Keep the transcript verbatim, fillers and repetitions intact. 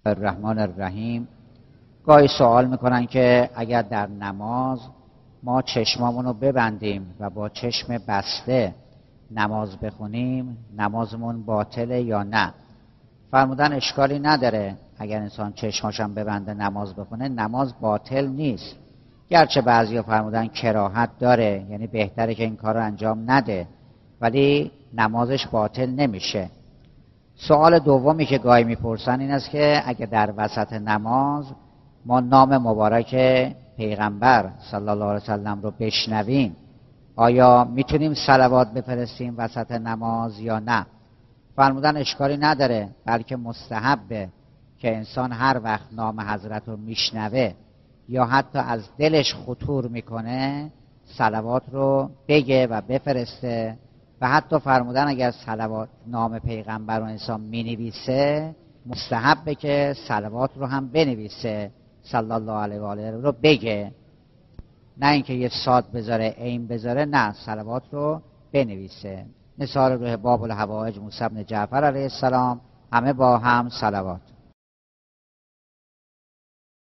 الرحمن الرحیم. گاهی سوال میکنن که اگر در نماز ما چشمامون رو ببندیم و با چشم بسته نماز بخونیم نمازمون باطله یا نه؟ فرمودن اشکالی نداره اگر انسان چشماشم ببنده نماز بخونه، نماز باطل نیست. گرچه بعضیا فرمودن کراهت داره، یعنی بهتره که این کار رو انجام نده، ولی نمازش باطل نمیشه. سوال دومی که گاهی میپرسن این است که اگه در وسط نماز ما نام مبارک پیغمبر صلی الله علیه وسلم رو بشنویم، آیا میتونیم صلوات بفرستیم وسط نماز یا نه؟ فرمودن اشکالی نداره، بلکه مستحبه که انسان هر وقت نام حضرت رو میشنوه یا حتی از دلش خطور میکنه صلوات رو بگه و بفرسته. و حتی فرمودن اگر صلوات نام پیغمبر رو انسان مینویسه مستحبه که صلوات رو هم بنویسه، صلی الله علیه و آله رو بگه، نه اینکه یه صاد بذاره عین بذاره، نه، صلوات رو بنویسه. نثار روح باب الحوائج موسی بن جعفر علیه السلام، همه با هم صلوات.